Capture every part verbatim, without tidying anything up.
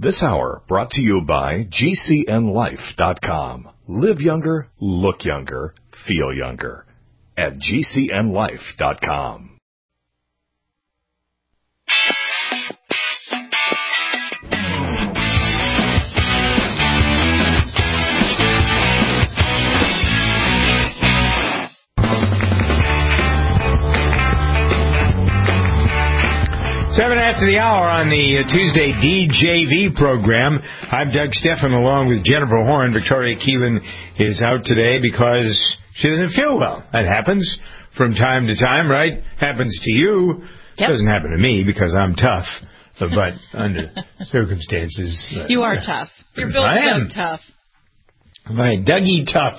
This hour brought to you by G C N life dot com. Live younger, look younger, feel younger at G C N life dot com. Seven after the hour on the uh, Tuesday D J V program. I'm Doug Steffen along with Jennifer Horn. Victoria Keelan is out today because she doesn't feel well. That happens from time to time, right? Happens to you. Yep. Doesn't happen to me because I'm tough. But under circumstances... Uh, you are tough. You're built Doug Tough. Right, Dougie Tough.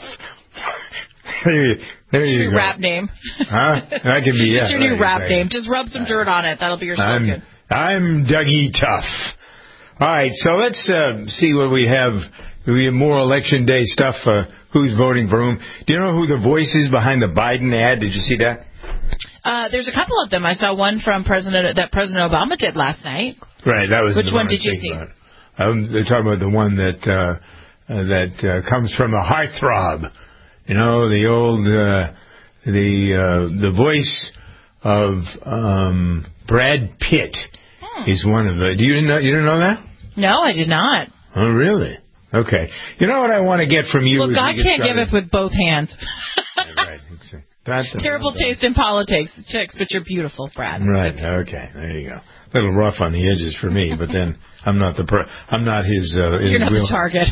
there you, there you your go. rap name. Huh? That can be, yeah. It's your right, new rap right. name. Just rub some dirt on it. That'll be your slogan. I'm, I'm Dougie Tough. All right, so let's uh, see what we have. We have more Election Day stuff. Uh, who's voting for whom? Do you know who the voice is behind the Biden ad? Did you see that? Uh, there's a couple of them. I saw one from President that President Obama did last night. Right, that was Which the one one did you see? Um, they're talking about the one that uh, uh, that uh, comes from a heartthrob. You know, the old uh, the uh, the voice of um, Brad Pitt hmm. is one of the. Do you know? You didn't know that? No, I did not. Oh, really? Okay. You know what I want to get from you? Look, God can't give it with both hands. Right. Exactly. That, Terrible that, taste in politics, chicks, but you're beautiful, Brad. Right. Okay. There you go. A little rough on the edges for me, but then I'm not the per- I'm not his. Uh, his you're not real- the target.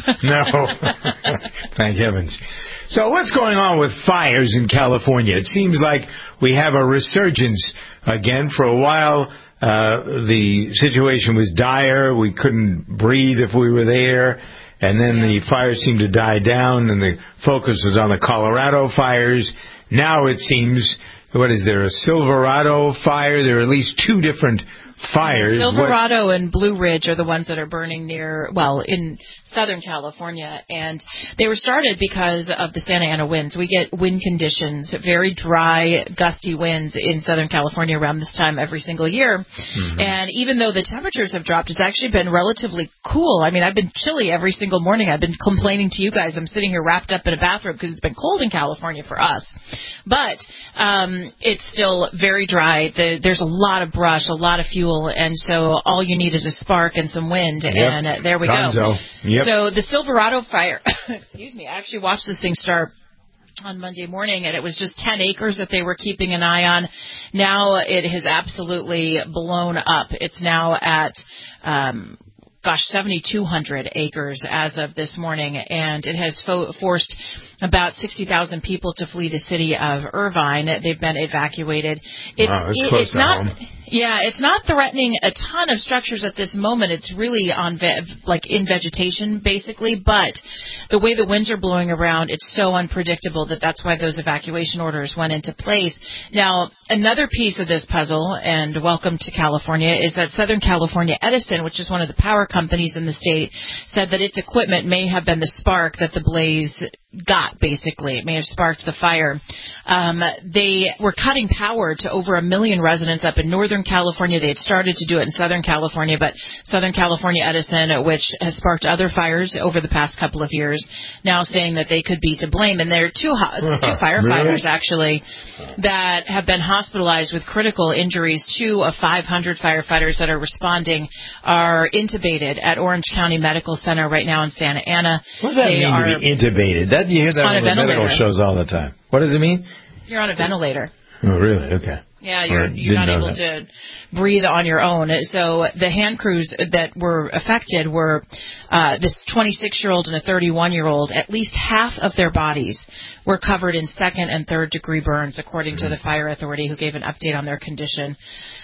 No. Thank heavens. So what's going on with fires in California? It seems like we have a resurgence again. For a while, uh, the situation was dire. We couldn't breathe if we were there. And then the fires seemed to die down, and the focus was on the Colorado fires. Now it seems, what is there, a Silverado fire? There are at least two different fires. Silverado what? and Blue Ridge are the ones that are burning near, well, in Southern California. And they were started because of the Santa Ana winds. We get wind conditions, very dry, gusty winds in Southern California around this time every single year. Mm-hmm. And even though the temperatures have dropped, it's actually been relatively cool. I mean, I've been chilly every single morning. I've been complaining to you guys. I'm sitting here wrapped up in a bathrobe because it's been cold in California for us. But um, it's still very dry. The, there's a lot of brush, a lot of fuel. And so all you need is a spark and some wind, yep. and uh, there we Gonzo. go. Yep. So the Silverado fire, excuse me, I actually watched this thing start on Monday morning, and it was just ten acres that they were keeping an eye on. Now it has absolutely blown up. It's now at... Um, Gosh, seventy-two hundred acres as of this morning, and it has fo- forced about sixty thousand people to flee the city of Irvine. They've been evacuated. It's, wow, that's it, close it's to not, home. Yeah, it's not threatening a ton of structures at this moment. It's really on ve- like in vegetation, basically. But the way the winds are blowing around, it's so unpredictable that that's why those evacuation orders went into place. Now, another piece of this puzzle, and welcome to California, is that Southern California Edison, which is one of the power companies in the state, said that its equipment may have been the spark that the blaze got, basically. It may have sparked the fire. Um, they were cutting power to over a million residents up in Northern California. They had started to do it in Southern California, but Southern California Edison, which has sparked other fires over the past couple of years, now saying that they could be to blame. And there are two, ho- two firefighters, really? actually, that have been hospitalized with critical injuries. Two of five hundred firefighters that are responding are intubated at Orange County Medical Center right now in Santa Ana. What does that they mean are to be intubated? That, you hear that on, on the medical shows all the time. What does it mean? You're on a ventilator. Oh, really? Okay. Yeah, you're, right. you're not able that. to breathe on your own. So the hand crews that were affected were uh, this twenty-six-year-old and a thirty-one-year-old. At least half of their bodies were covered in second and third degree burns, according mm-hmm. to the fire authority, who gave an update on their condition.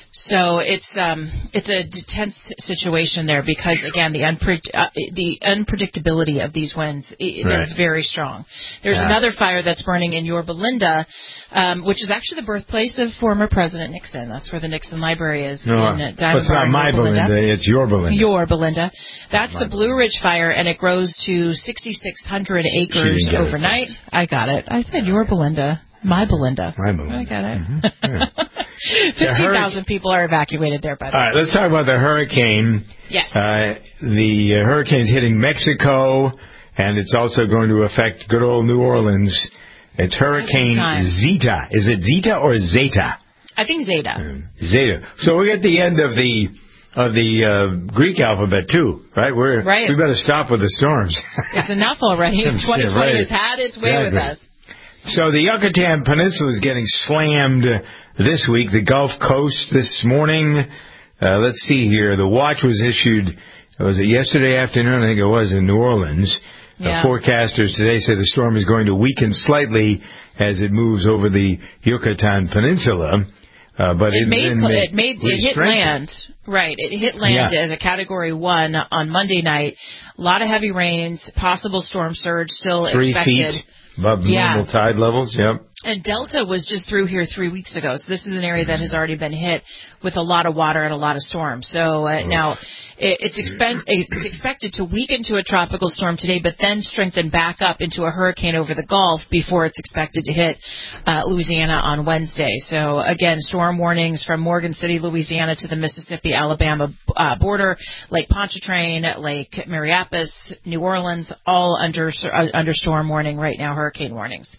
So it's um, it's a tense situation there because, again, the unpre- uh, the unpredictability of these winds, right. they're very strong. There's yeah. another fire that's burning in Yorba Linda, um, which is actually the birthplace of former President Nixon. That's where the Nixon Library is. No, in uh, Diamond it's not my Belinda. Belinda. It's your Belinda. Your Belinda. That's my the Blue Ridge fire, and it grows to sixty-six hundred acres overnight. I got it. I said your Belinda. My Belinda. My Belinda. I got it. Mm-hmm. Yeah. fifteen thousand people are evacuated there, by the way. All right, let's talk about the hurricane. Yes. Uh, the uh, hurricane's hitting Mexico, and it's also going to affect good old New Orleans. It's Hurricane Zeta. Is it Zeta or Zeta? I think Zeta. Um, Zeta. So we're at the end of the of the uh, Greek alphabet too, right? We're right. we better stop with the storms. It's enough already. twenty twenty right. has had its way exactly. with us. So the Yucatan Peninsula is getting slammed this week. The Gulf Coast this morning. Uh, let's see here. The watch was issued. Was it yesterday afternoon? I think it was in New Orleans. Yeah. Uh, forecasters today say the storm is going to weaken slightly as it moves over the Yucatan Peninsula. Uh, but it, it made, it, it made it hit land, right? It hit land yeah. as a Category One on Monday night. A lot of heavy rains, possible storm surge still Three expected. feet above yeah. normal tide levels. Yep. And Delta was just through here three weeks ago, so this is an area that has already been hit with a lot of water and a lot of storms. So uh, now it, it's, expen- it's expected to weaken to a tropical storm today, but then strengthen back up into a hurricane over the Gulf before it's expected to hit uh, Louisiana on Wednesday. So again, storm warnings from Morgan City, Louisiana to the Mississippi-Alabama uh, border, Lake Pontchartrain, Lake Mariapas, New Orleans, all under uh, under storm warning right now, hurricane warnings.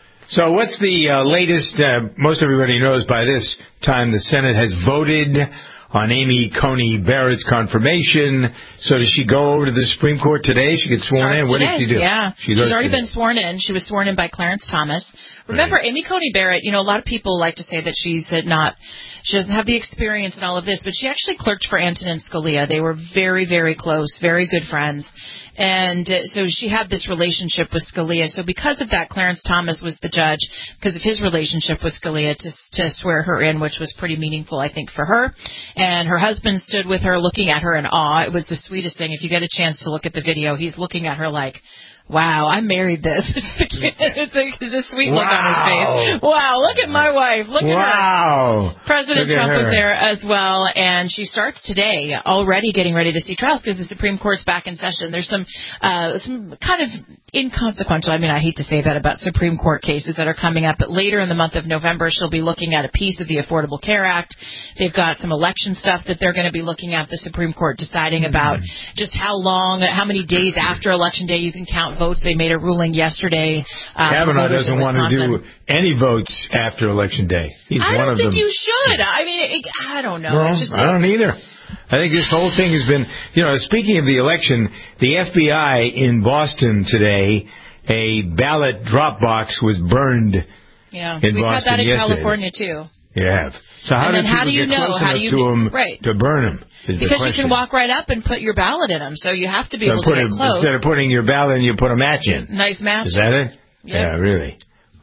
So what's the uh, latest? Uh, most everybody knows by this time the Senate has voted on Amy Coney Barrett's confirmation. So does she go over to the Supreme Court today? She gets sworn Starts in? What today. did she do? Yeah. She She's already today. been sworn in. She was sworn in by Clarence Thomas. Remember, right. Amy Coney Barrett, you know, a lot of people like to say that she's not, she doesn't have the experience in all of this, but she actually clerked for Antonin Scalia. They were very, very close, very good friends. And uh, so she had this relationship with Scalia. So because of that, Clarence Thomas was the judge, because of his relationship with Scalia, to, to swear her in, which was pretty meaningful, I think, for her. And her husband stood with her, looking at her in awe. It was the sweetest thing. If you get a chance to look at the video, he's looking at her like, wow, I married this. It's, the, it's, a, it's a sweet look wow. on his face. Wow, look at my wife. Look at wow. her. President look Trump her. was there as well, and she starts today already getting ready to see trials because the Supreme Court's back in session. There's some uh, some kind of inconsequential, I mean, I hate to say that about Supreme Court cases that are coming up, but later in the month of November, she'll be looking at a piece of the Affordable Care Act. They've got some election stuff that they're going to be looking at, the Supreme Court deciding about just how long, how many days after Election Day you can count votes. They made a ruling yesterday. Uh, Kavanaugh doesn't want to do any votes after Election Day. He's I one don't of think them. you should. I mean, it, I don't know. No, it's just, I don't either. I think this whole thing has been, you know, speaking of the election, the F B I in Boston today, a ballot drop box was burned yeah, in we've Boston had that in yesterday. California, too. You have. So how and do then how people do you get know? close How enough do you, to them right. to burn them? Because you can walk right up and put your ballot in them, so you have to be so able put to get a, close. Instead of putting your ballot in, you put a match in. Nice match. Is that it? Yep. Yeah, really.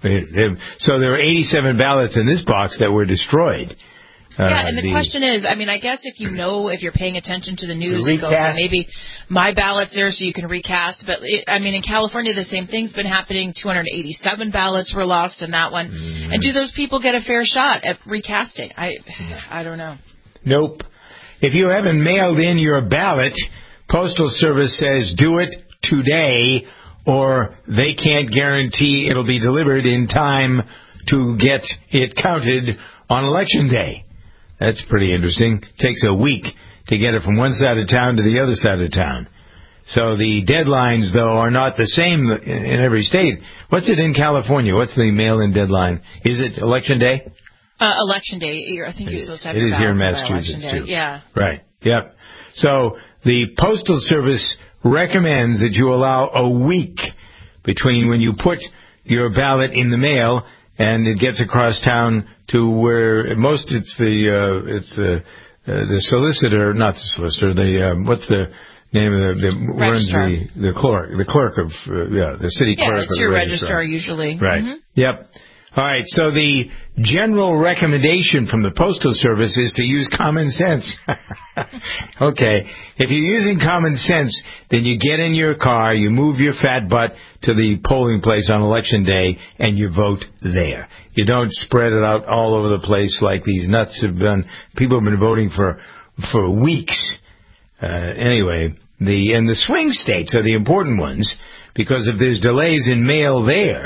So there were eighty-seven ballots in this box that were destroyed. Yeah, uh, and the, the question is, I mean, I guess if you know, if you're paying attention to the news, you go, maybe my ballot's there so you can recast. But, it, I mean, in California, the same thing's been happening. two hundred eighty-seven ballots were lost in that one. Mm. And do those people get a fair shot at recasting? I, I don't know. Nope. If you haven't mailed in your ballot, Postal Service says do it today, or they can't guarantee it'll be delivered in time to get it counted on Election Day. That's pretty interesting. Takes a week to get it from one side of town to the other side of town. So the deadlines, though, are not the same in every state. What's it in California? What's the mail-in deadline? Is it Election Day? Uh, election Day. I think you're supposed to have It your is here in ballots by Massachusetts, Election Day. too. Yeah. Right. Yep. So the Postal Service recommends that you allow a week between when you put your ballot in the mail and it gets across town to where most it's the uh, it's the uh, the solicitor, not the solicitor. The um, what's the name of the, the runs the the clerk the clerk of uh, yeah the city yeah, clerk. Yeah, it's of your the registrar usually. Right. Mm-hmm. Yep. All right. So the general recommendation from the Postal Service is to use common sense. Okay. If you're using common sense, then you get in your car, you move your fat butt to the polling place on Election Day, and you vote there. You don't spread it out all over the place like these nuts have done. People have been voting for for weeks. Uh, anyway, the and the swing states are the important ones, because if there's delays in mail there,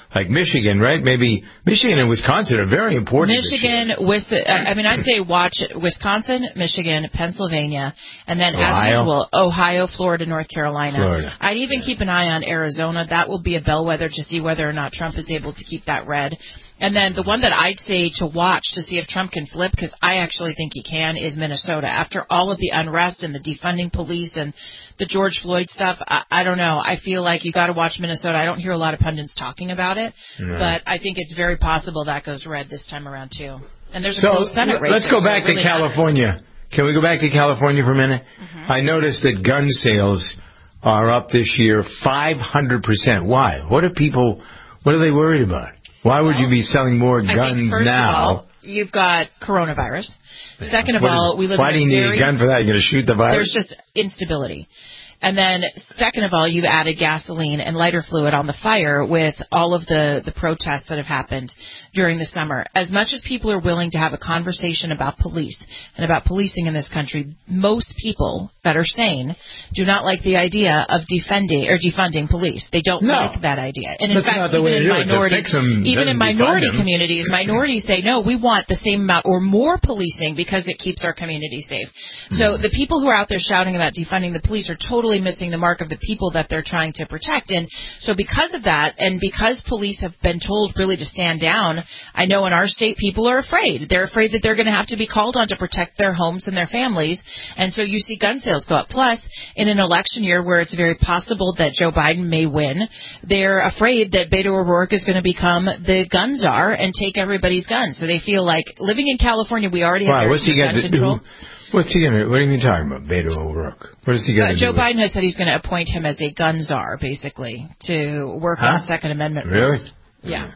like Michigan, right? Maybe Michigan and Wisconsin are very important. Michigan, with I mean, I'd say watch Wisconsin, Michigan, Pennsylvania, and then Ohio. as usual, Ohio, Florida, North Carolina. Florida. I'd even keep an eye on Arizona. That will be a bellwether to see whether or not Trump is able to keep that red. And then the one that I'd say to watch to see if Trump can flip, because I actually think he can, is Minnesota. After all of the unrest and the defunding police and the George Floyd stuff, I, I don't know. I feel like you got to watch Minnesota. I don't hear a lot of pundits talking about it, no. but I think it's very possible that goes red this time around too. And there's a so close Senate race. Let's go there, back so really to California. matters. Can we go back to California for a minute? Mm-hmm. I noticed that gun sales are up this year five hundred percent. Why? What are people? What are they worried about? Why would well, you be selling more guns I think first now? Of all, you've got coronavirus. Yeah. Second of what all, is, we live why in a do you very, need a gun for that? You're going to shoot the virus? There's just instability. And then, second of all, you've added gasoline and lighter fluid on the fire with all of the, the protests that have happened during the summer. As much as people are willing to have a conversation about police and about policing in this country, most people that are sane do not like the idea of defending or defunding police. They don't no. like that idea. And in That's fact, not the even way to in do it. minority, them, even in minority communities, minorities say, no, we want the same amount or more policing because it keeps our community safe. Mm. So the people who are out there shouting about defunding the police are totally missing the mark of the people that they're trying to protect. And so because of that, and because police have been told really to stand down, I know in our state people are afraid. They're afraid that they're going to have to be called on to protect their homes and their families. And so you see gun sales go up. Plus, in an election year where it's very possible that Joe Biden may win, they're afraid that Beto O'Rourke is going to become the gun czar and take everybody's guns. So they feel like living in California, we already have Why? What's he got gun to control. do? What's he gonna? What are you talking about, Beto O'Rourke? What is he going to uh, do? Joe Biden has said he's going to appoint him as a gun czar, basically, to work huh? on Second Amendment really? rules. Yeah.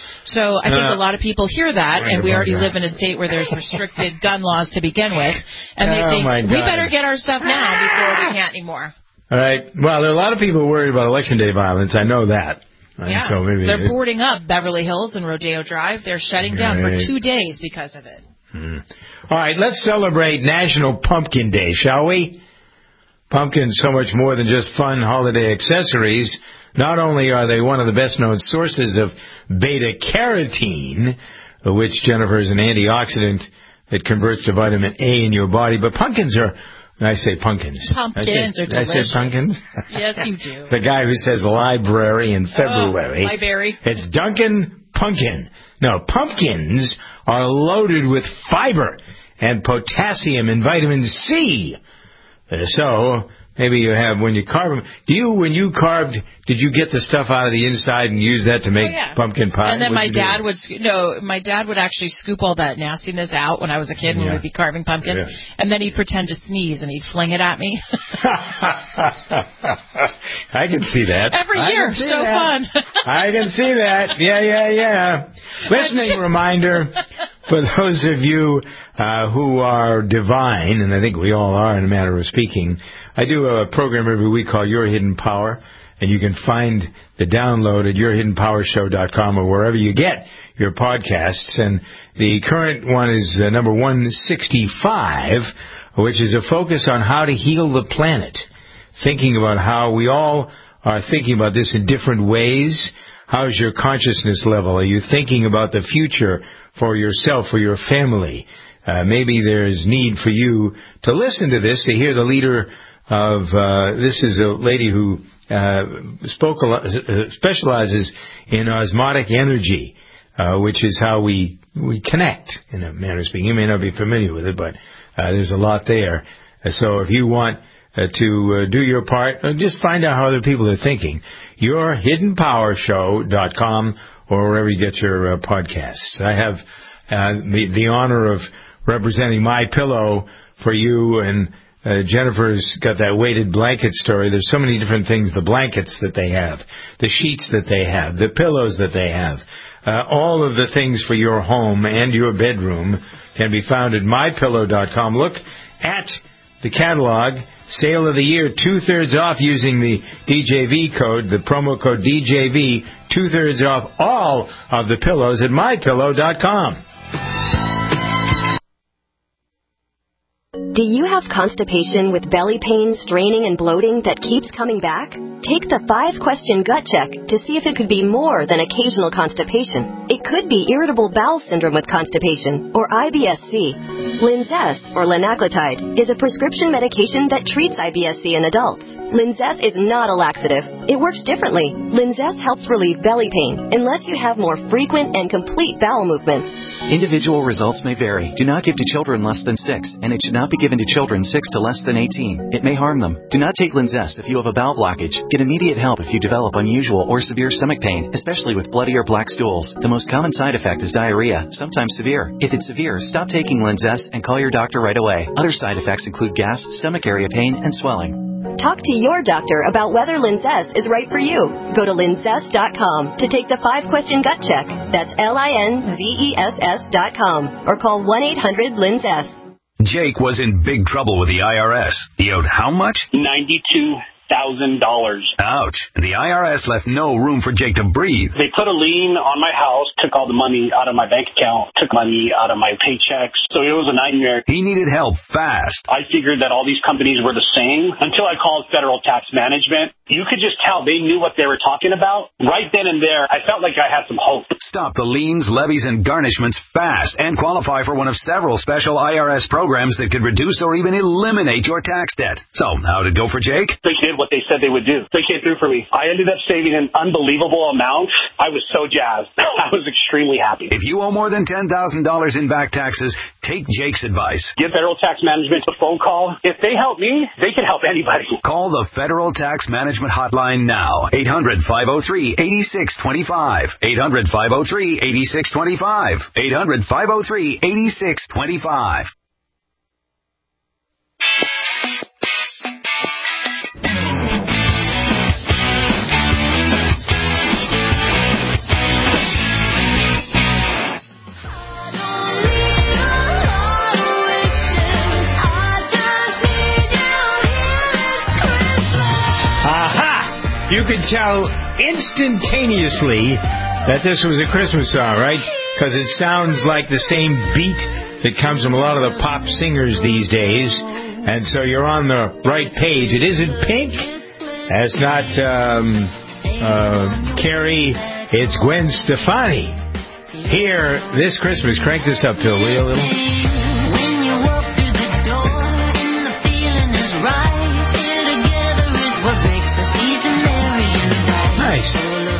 So I think uh, a lot of people hear that, and we already live in a state where there's restricted gun laws to begin with, and they oh think we better get our stuff now before we can't anymore. All right. Well, there are a lot of people worried about Election Day violence. I know that. Yeah. So maybe they're it, boarding up Beverly Hills and Rodeo Drive. They're shutting down right. for two days because of it. Hmm. All right, let's celebrate National Pumpkin Day, shall we? Pumpkins so much more than just fun holiday accessories. Not only are they one of the best-known sources of beta-carotene, which, Jennifer, is an antioxidant that converts to vitamin A in your body, but pumpkins are, I say pumpkins. Pumpkins I say, are delicious. I say pumpkins? Yes, you do. The guy who says library in February. Oh, library. It's Duncan Pumpkin. No, pumpkins are loaded with fiber and potassium and vitamin C. Uh, so maybe you have when you carve them. Do you when you carved? Did you get the stuff out of the inside and use that to make oh, yeah. pumpkin pie? And then What'd my dad do? would no, my dad would actually scoop all that nastiness out when I was a kid when yeah. we'd be carving pumpkins, yeah. and then he'd pretend to sneeze and he'd fling it at me. I can see that. Every I year, so that. fun. I can see that. Yeah, yeah, yeah. Listening reminder for those of you uh, who are divine, and I think we all are in a manner of speaking, I do a program every week called Your Hidden Power, and you can find the download at your hidden power show dot com or wherever you get your podcasts. And the current one is uh, number one sixty-five, which is a focus on how to heal the planet, thinking about how we all are thinking about this in different ways. How's your consciousness level? Are you thinking about the future for yourself, for your family? Uh, maybe there's need for you to listen to this, to hear the leader of, uh, this is a lady who uh, spoke a lot, uh, specializes in osmotic energy, uh, which is how we, we connect, in a manner of speaking. You may not be familiar with it, but uh, there's a lot there. Uh, so if you want uh, to uh, do your part, uh, just find out how other people are thinking. your hidden power show dot com or wherever you get your uh, podcasts. I have uh, the, the honor of representing My Pillow for you, and uh, Jennifer's got that weighted blanket story. There's so many different things, the blankets that they have, the sheets that they have, the pillows that they have. Uh, all of the things for your home and your bedroom can be found at my pillow dot com. Look at the catalog. Sale of the year, two-thirds off using the D J V code, the promo code D J V, two-thirds off all of the pillows at my pillow dot com. Do you have have constipation with belly pain, straining, and bloating that keeps coming back? Take the five-question gut check to see if it could be more than occasional constipation. It could be irritable bowel syndrome with constipation, or I B S C. Linzess, or linaclotide, is a prescription medication that treats I B S C in adults. Linzess is not a laxative. It works differently. Linzess helps relieve belly pain unless you have more frequent and complete bowel movements. Individual results may vary. Do not give to children less than six, and it should not be given to children six to less than eighteen. It may harm them. Do not take Linzess if you have a bowel blockage. Get immediate help if you develop unusual or severe stomach pain, especially with bloody or black stools. The most common side effect is diarrhea, sometimes severe. If it's severe, stop taking Linzess and call your doctor right away. Other side effects include gas, stomach area pain, and swelling. Talk to your doctor about whether Linzess is right for you. Go to linzess dot com to take the five-question gut check. That's L I N Z E S S dot com. Or call one eight hundred linzess. Jake was in big trouble with the I R S. He owed how much? ninety-two thousand dollars. Ouch. And the I R S left no room for Jake to breathe. They put a lien on my house, took all the money out of my bank account, took money out of my paychecks. So it was a nightmare. He needed help fast. I figured that all these companies were the same until I called Federal Tax Management. You could just tell they knew what they were talking about. Right then and there, I felt like I had some hope. Stop the liens, levies, and garnishments fast and qualify for one of several special I R S programs that could reduce or even eliminate your tax debt. So, how'd it go for Jake? They did what they said they would do. They came through for me. I ended up saving an unbelievable amount. I was so jazzed. I was extremely happy. If you owe more than ten thousand dollars in back taxes, take Jake's advice. Give Federal Tax Management a phone call. If they help me, they can help anybody. Call the Federal Tax Management Hotline now. eight hundred, five oh three, eight six two five. eight hundred, five oh three, eight six two five. eight hundred, five oh three, eight six two five. You could tell instantaneously that this was a Christmas song, right? Because it sounds like the same beat that comes from a lot of the pop singers these days. And so you're on the right page. It isn't Pink. It's not um, uh, Carrie. It's Gwen Stefani. Here, this Christmas, crank this up, Phil, will you, a little? Nice.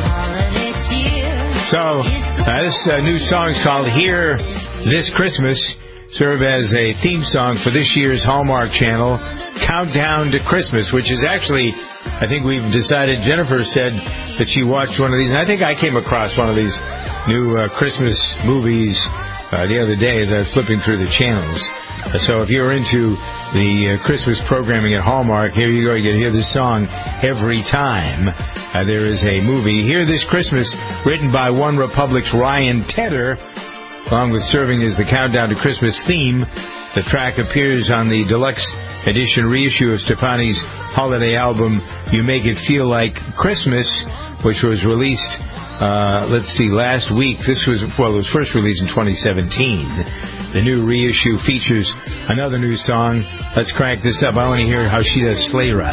So, uh, this uh, new song is called Here This Christmas, serve as a theme song for this year's Hallmark Channel, Countdown to Christmas, which is actually, I think we've decided, Jennifer said that she watched one of these, and I think I came across one of these new uh, Christmas movies uh, the other day that I was flipping through the channels. Uh, so if you're into the uh, Christmas programming at Hallmark, here you go. You can hear this song every time uh, there is a movie. Here This Christmas, written by One Republic's Ryan Tedder, along with serving as the Countdown to Christmas theme. The track appears on the deluxe edition reissue of Stefani's holiday album, You Make It Feel Like Christmas, which was released, uh, let's see, last week. This was, well, it was first released in twenty seventeen. The new reissue features another new song. Let's crank this up. I want to hear how she does Sleigh Ride.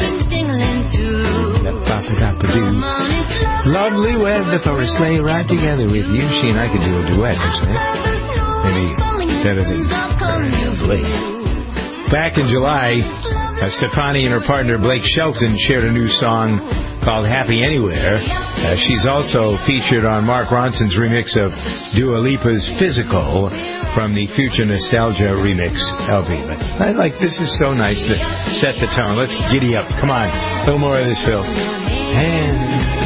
Lovely weather for a sleigh ride together with you. She and I could do a duet, isn't it? Maybe better than Blake. Back in July, uh, Stefani and her partner Blake Shelton shared a new song called Happy Anywhere. Uh, she's also featured on Mark Ronson's remix of Dua Lipa's Physical from the Future Nostalgia remix L P. But I like, this is so nice to set the tone. Let's giddy up. Come on. A little more of this, Phil. And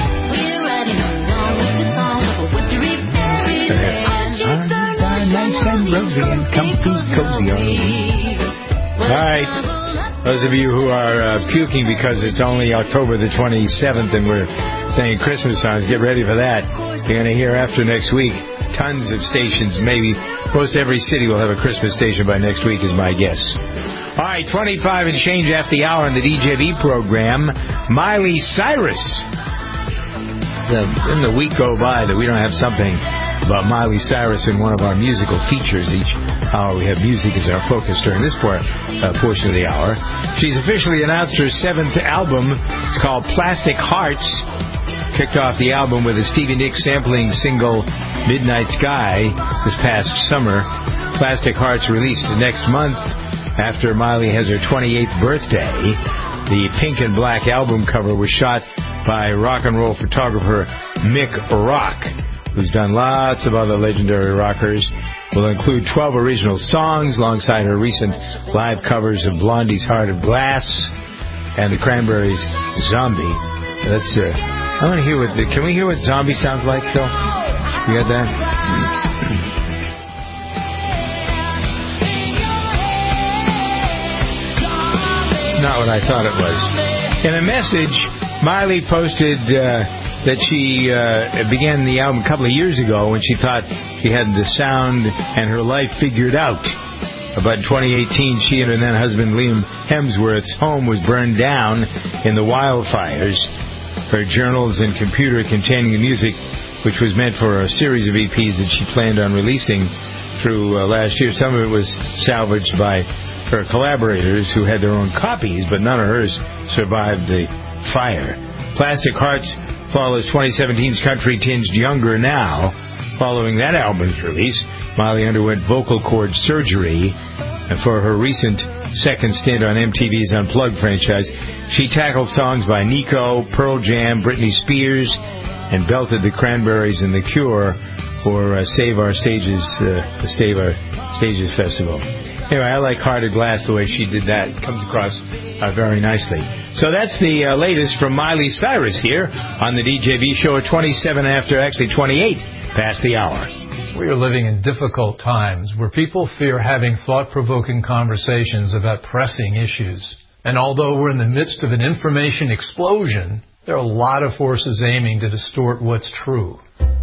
nice and rosy and comfy, cozy on the week. All right. Those of you who are uh, puking because it's only October the twenty-seventh and we're saying Christmas songs, get ready for that. You're going to hear after next week tons of stations. Maybe most every city will have a Christmas station by next week is my guess. All right, twenty-five and change after the hour in the D J V program. Miley Cyrus. In the week go by that we don't have something about Miley Cyrus in one of our musical features. Each hour we have music as our focus during this part, uh, portion of the hour. She's officially announced her seventh album. It's called Plastic Hearts. Kicked off the album with a Stevie Nicks sampling single, Midnight Sky, this past summer. Plastic Hearts released next month after Miley has her twenty-eighth birthday. The pink and black album cover was shot by rock and roll photographer Mick Rock, who's done lots of other legendary rockers. Will include twelve original songs alongside her recent live covers of Blondie's Heart of Glass and the Cranberries' Zombie. Let's, uh, I want to hear what, the, can we hear what Zombie sounds like, Phil? You got that? It's not what I thought it was. In a message, Miley posted uh, that she uh, began the album a couple of years ago when she thought she had the sound and her life figured out. But in twenty eighteen, she and her then husband Liam Hemsworth's home was burned down in the wildfires. Her journals and computer containing the music, which was meant for a series of E Ps that she planned on releasing through uh, last year. Some of it was salvaged by her collaborators who had their own copies, but none of hers survived the fire. Plastic Hearts follows twenty seventeen's country tinged Younger Now. Following that album's release, Miley underwent vocal cord surgery, and for her recent second stint on M T V's Unplugged franchise, she tackled songs by Nico, Pearl Jam, Britney Spears, and belted the Cranberries and The Cure for uh, Save Our Stages, uh, the Save Our Stages Festival. Anyway, I like Heart of Glass the way she did that. It comes across uh, very nicely. So that's the uh, latest from Miley Cyrus here on the D J V show at twenty-seven after, actually twenty-eight past the hour. We are living in difficult times where people fear having thought-provoking conversations about pressing issues. And although we're in the midst of an information explosion, there are a lot of forces aiming to distort what's true.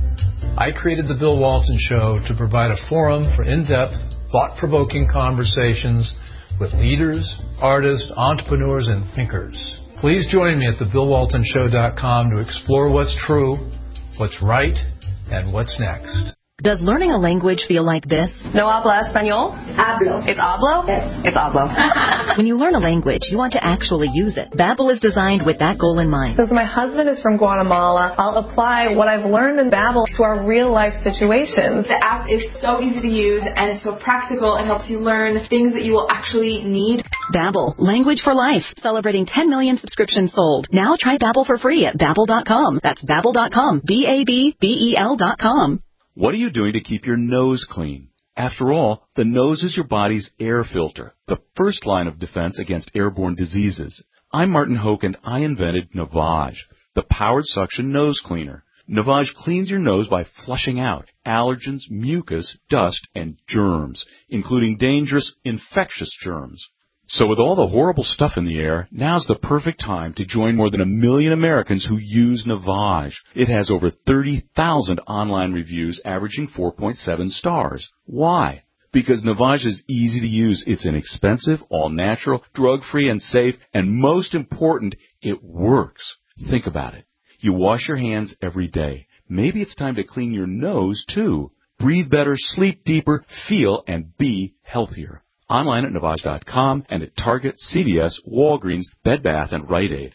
I created The Bill Walton Show to provide a forum for in-depth, thought-provoking conversations with leaders, artists, entrepreneurs, and thinkers. Please join me at the bill walton show dot com to explore what's true, what's right, and what's next. Does learning a language feel like this? No habla español? Hablo. It's hablo? Yes. It's hablo. When you learn a language, you want to actually use it. Babbel is designed with that goal in mind. Since my husband is from Guatemala, I'll apply what I've learned in Babbel to our real-life situations. The app is so easy to use, and it's so practical. It helps you learn things that you will actually need. Babbel, language for life. Celebrating ten million subscriptions sold. Now try Babbel for free at babbel dot com. That's babbel dot com. B A B B E L dot com. What are you doing to keep your nose clean? After all, the nose is your body's air filter, the first line of defense against airborne diseases. I'm Martin Hoke, and I invented Navage, the powered suction nose cleaner. Navage cleans your nose by flushing out allergens, mucus, dust, and germs, including dangerous infectious germs. So with all the horrible stuff in the air, now's the perfect time to join more than a million Americans who use Navage. It has over thirty thousand online reviews averaging four point seven stars. Why? Because Navage is easy to use. It's inexpensive, all-natural, drug-free, and safe, and most important, it works. Think about it. You wash your hands every day. Maybe it's time to clean your nose, too. Breathe better, sleep deeper, feel, and be healthier. Online at Navage dot com and at Target, C V S, Walgreens, Bed Bath, and Rite Aid.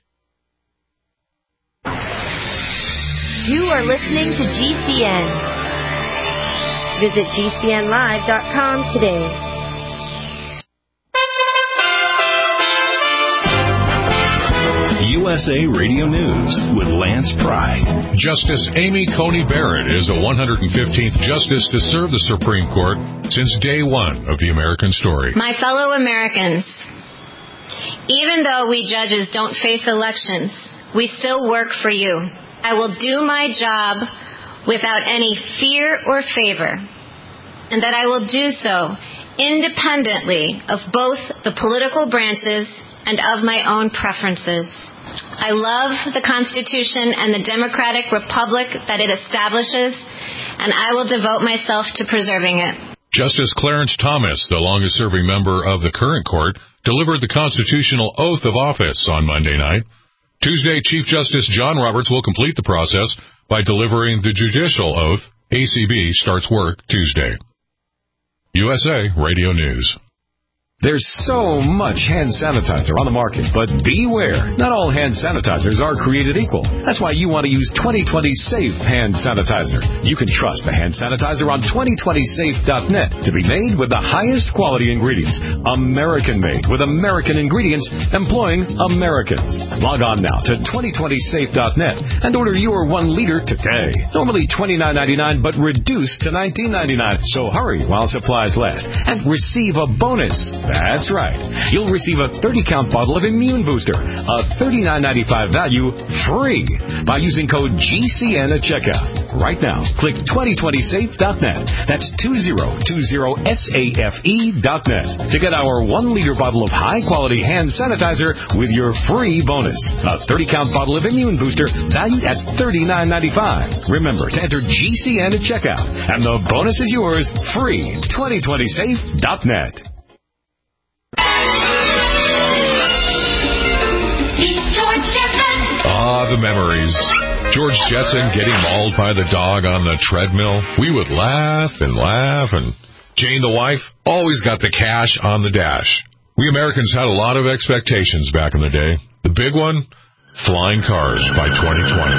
You are listening to G C N. Visit G C N live dot com today. U S A Radio News with Lance Pride. Justice Amy Coney Barrett is the one hundred fifteenth justice to serve the Supreme Court since day one of the American story. My fellow Americans, even though we judges don't face elections, we still work for you. I will do my job without any fear or favor, and that I will do so independently of both the political branches and of my own preferences. I love the Constitution and the democratic republic that it establishes, and I will devote myself to preserving it. Justice Clarence Thomas, the longest-serving member of the current court, delivered the constitutional oath of office on Monday night. Tuesday, Chief Justice John Roberts will complete the process by delivering the judicial oath A C B starts work Tuesday. U S A Radio News. There's so much hand sanitizer on the market, but beware. Not all hand sanitizers are created equal. That's why you want to use twenty twenty Safe Hand Sanitizer. You can trust the hand sanitizer on twenty twenty safe dot net to be made with the highest quality ingredients. American-made with American ingredients employing Americans. Log on now to twenty twenty safe dot net and order your one liter today. Normally twenty-nine ninety-nine, but reduced to nineteen ninety-nine. So hurry while supplies last and receive a bonus. That's right. You'll receive a thirty count bottle of Immune Booster, a thirty-nine ninety-five value, free by using code G C N at checkout. Right now, click twenty twenty safe dot net. That's two zero two zero safe dot net to get our one liter bottle of high-quality hand sanitizer with your free bonus. A thirty count bottle of Immune Booster valued at thirty-nine ninety-five. Remember to enter G C N at checkout, and the bonus is yours free. twenty twenty safe dot net. Ah, the memories. George Jetson getting mauled by the dog on the treadmill. We would laugh and laugh, and Jane, the wife, always got the cash on the dash. We Americans had a lot of expectations back in the day. The big one, flying cars by twenty twenty.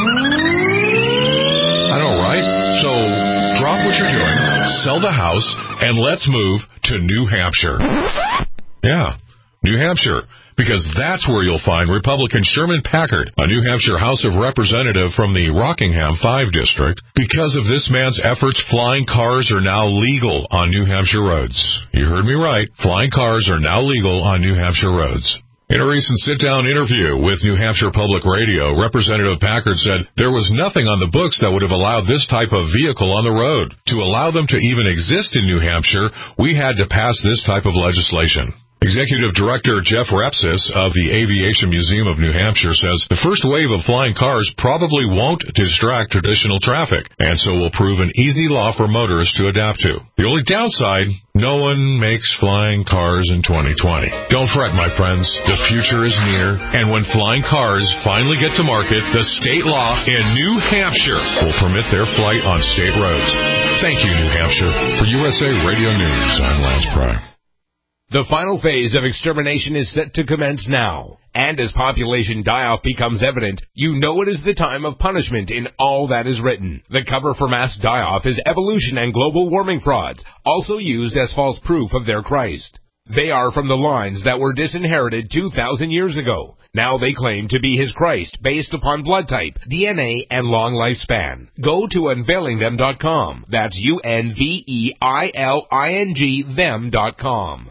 I know, right? So drop what you're doing, sell the house, and let's move to New Hampshire. Yeah, New Hampshire. Because that's where you'll find Republican Sherman Packard, a New Hampshire House of Representative from the Rockingham five District. Because of this man's efforts, flying cars are now legal on New Hampshire roads. You heard me right. Flying cars are now legal on New Hampshire roads. In a recent sit-down interview with New Hampshire Public Radio, Representative Packard said there was nothing on the books that would have allowed this type of vehicle on the road. To allow them to even exist in New Hampshire, we had to pass this type of legislation. Executive Director Jeff Repsis of the Aviation Museum of New Hampshire says the first wave of flying cars probably won't distract traditional traffic, and so will prove an easy law for motorists to adapt to. The only downside, no one makes flying cars in twenty twenty. Don't fret, my friends. The future is near, and when flying cars finally get to market, the state law in New Hampshire will permit their flight on state roads. Thank you, New Hampshire. For U S A Radio News, I'm Lance Pry. The final phase of extermination is set to commence now. And as population die-off becomes evident, you know it is the time of punishment in all that is written. The cover for mass die-off is evolution and global warming frauds, also used as false proof of their Christ. They are from the lines that were disinherited two thousand years ago. Now they claim to be his Christ based upon blood type, D N A, and long lifespan. Go to unveiling them dot com. That's U N V E I L I N G them dot com.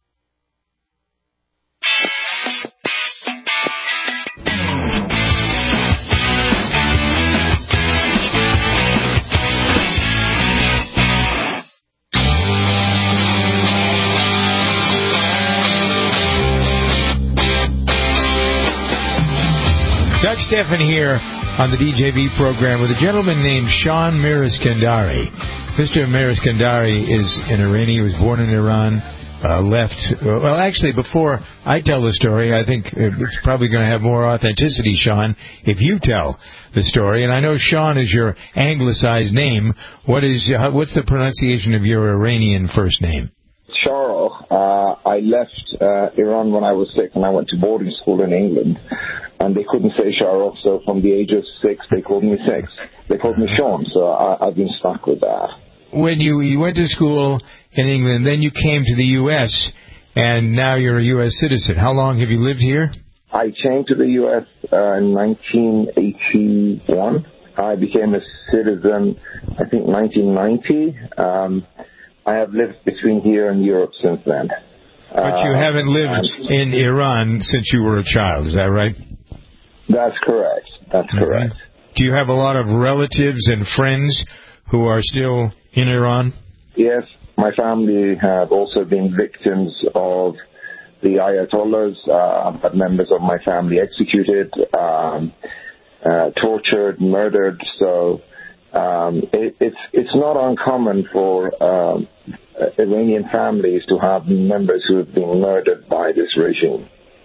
Doug Stephan here on the D J V program with a gentleman named Sean Miriskandari. Mister Miriskandari is an Iranian. He was born in Iran, uh, left... Uh, well, actually, before I tell the story, I think it's probably going to have more authenticity, Sean, if you tell the story. And I know Sean is your anglicized name. What is uh, what's the pronunciation of your Iranian first name? Charles. Uh, I left uh, Iran when I was six, and I went to boarding school in England. And they couldn't say Charles, so from the age of six, they called me six. They called me Sean, so I, I've been stuck with that. When you, you went to school in England, then you came to the U S, and now you're a U S citizen. How long have you lived here? I came to the U S uh, in nineteen eighty-one. I became a citizen, I think, nineteen ninety. Um, I have lived between here and Europe since then. But you uh, haven't lived in Iran since you were a child, is that right? That's correct. That's mm-hmm. correct. Do you have a lot of relatives and friends who are still in Iran? Yes. My family have also been victims of the Ayatollahs. Uh, I've had members of my family executed, um, uh, tortured, murdered. So um, it, it's it's not uncommon for um, Iranian families to have members who have been murdered by this regime.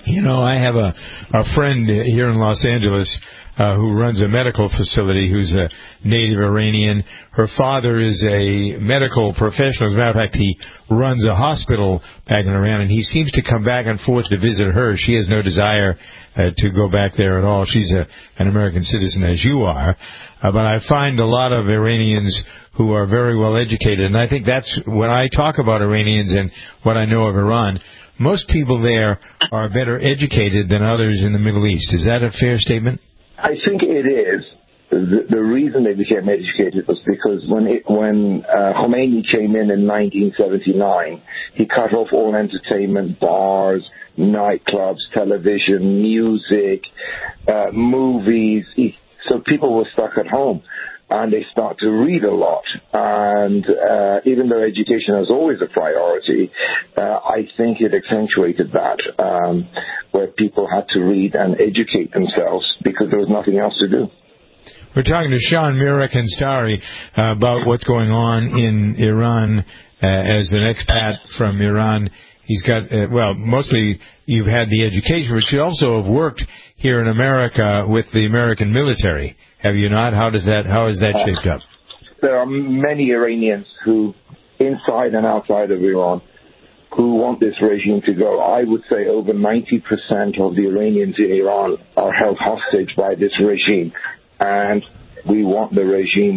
You know, I have a, a friend here in Los Angeles uh, who runs a medical facility who's a native Iranian. Her father is a medical professional. As a matter of fact, he runs a hospital back in Iran, and he seems to come back and forth to visit her. She has no desire uh, to go back there at all. She's a, an American citizen, as you are. Uh, but I find a lot of Iranians who are very well educated, and I think that's when I talk about Iranians and what I know of Iran, most people there are better educated than others in the Middle East. Is that a fair statement? I think it is. The, the reason they became educated was because when it, when uh, Khomeini came in in nineteen seventy-nine, he cut off all entertainment, bars, nightclubs, television, music, uh, movies. He, so people were stuck at home. And they start to read a lot. And uh, even though education is always a priority, uh, I think it accentuated that, um, where people had to read and educate themselves because there was nothing else to do. We're talking to Sean Mirkandari uh, about what's going on in Iran uh, as an expat from Iran. He's got, uh, well, mostly you've had the education, but you also have worked here in America with the American military. Have you not? How does that, how is that uh, shaped up? There are many Iranians who, inside and outside of Iran, who want this regime to go. I would say over ninety percent of the Iranians in Iran are held hostage by this regime. And we want the regime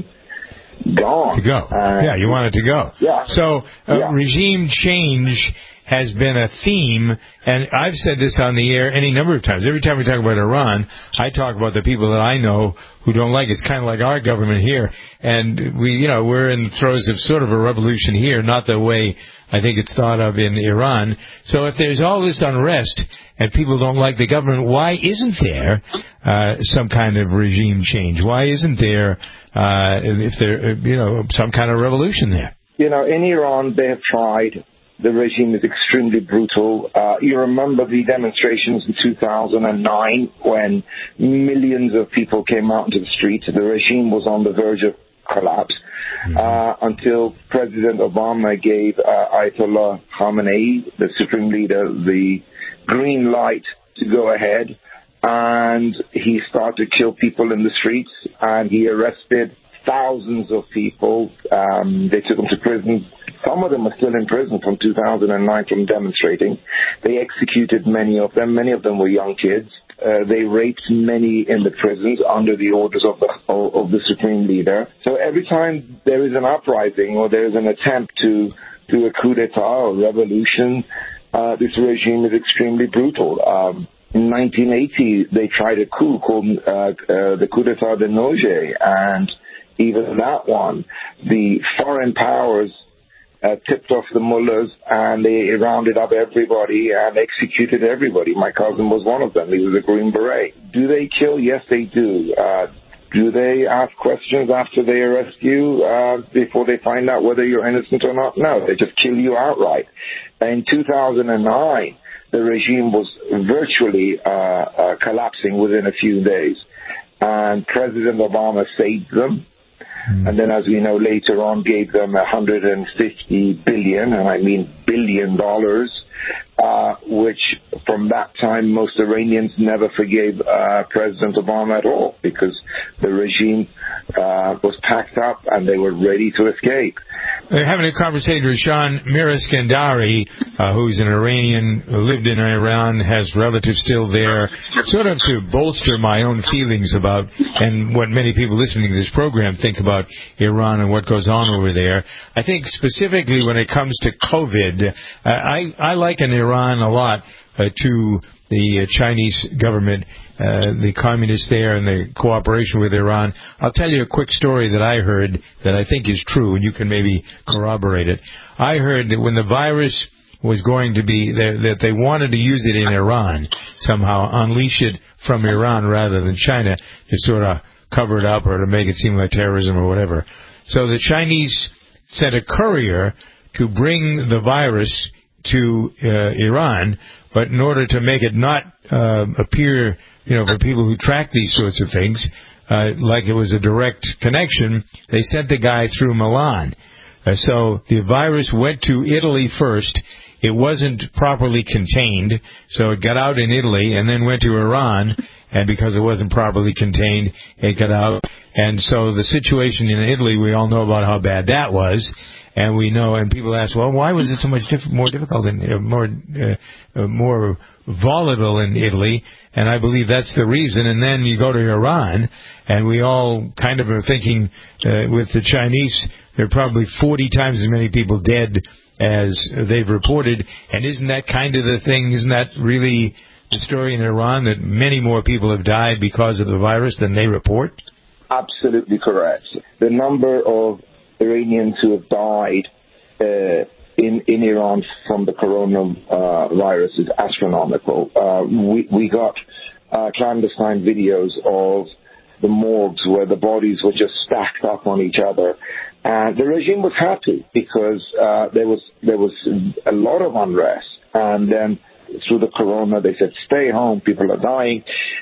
gone. To go. Uh, yeah, you want it to go. Yeah. So uh, yeah. regime change has been a theme, and I've said this on the air any number of times. Every time we talk about Iran, I talk about the people that I know who don't like it. It's kind of like our government here, and we, you know, we're in the throes of sort of a revolution here, not the way I think it's thought of in Iran. So if there's all this unrest and people don't like the government, why isn't there uh, some kind of regime change? Why isn't there, uh, if there, you know, some kind of revolution there? You know, in Iran, they have tried. The regime is extremely brutal. Uh, you remember the demonstrations in two thousand nine when millions of people came out into the streets. The regime was on the verge of collapse mm-hmm. uh, until President Obama gave uh, Ayatollah Khamenei, the supreme leader, the green light to go ahead. And he started to kill people in the streets, and he arrested thousands of people. Um, they took them to prison. Some of them are still in prison from two thousand nine from demonstrating. They executed many of them. Many of them were young kids. Uh, they raped many in the prisons under the orders of the of the supreme leader. So every time there is an uprising or there is an attempt to do a coup d'etat or revolution, uh, this regime is extremely brutal. Um, in nineteen eighty, they tried a coup called uh, uh, the coup d'etat de Noger, and even that one, the foreign powers Uh, tipped off the mullahs, and they rounded up everybody and executed everybody. My cousin was one of them. He was a Green Beret. Do they kill? Yes, they do. Uh, do they ask questions after they arrest you uh, before they find out whether you're innocent or not? No, they just kill you outright. In two thousand nine, the regime was virtually uh, uh, collapsing within a few days, and President Obama saved them. And then, as we know, later on gave them one hundred fifty billion, and I mean billion dollars, uh, which from that time most Iranians never forgave uh, President Obama at all, because the regime uh, was packed up and they were ready to escape. We're having a conversation with Sean Mirkandari, uh, who's an Iranian, who lived in Iran, has relatives still there, sort of to bolster my own feelings about, and what many people listening to this program think about Iran and what goes on over there. I think specifically when it comes to COVID, uh, I, I liken Iran a lot uh, to the uh, Chinese government, uh, the communists there, and the cooperation with Iran. I'll tell you a quick story that I heard that I think is true, and you can maybe corroborate it. I heard that when the virus was going to be, that, that they wanted to use it in Iran, somehow unleash it from Iran rather than China, to sort of cover it up or to make it seem like terrorism or whatever. So the Chinese sent a courier to bring the virus to uh, Iran, but in order to make it not uh, appear, you know, for people who track these sorts of things, uh, like it was a direct connection, they sent the guy through Milan. Uh, so the virus went to Italy first. it wasn't properly contained, so it got out in Italy and then went to Iran, and because it wasn't properly contained, it got out. And so the situation in Italy, we all know about how bad that was. And we know, and people ask, well, why was it so much diff- more difficult and uh, more uh, uh, more volatile in Italy? And I believe that's the reason. And then you go to Iran, and we all kind of are thinking uh, with the Chinese, there are probably forty times as many people dead as they've reported. And isn't that kind of the thing? Isn't that really the story in Iran, that many more people have died because of the virus than they report? Absolutely correct. The number of Iranians who have died uh, in in Iran from the coronavirus is astronomical. Uh, we we got uh, clandestine videos of the morgues where the bodies were just stacked up on each other, and the regime was happy because uh, there was there was a lot of unrest, and then through the corona they said stay home, people are dying,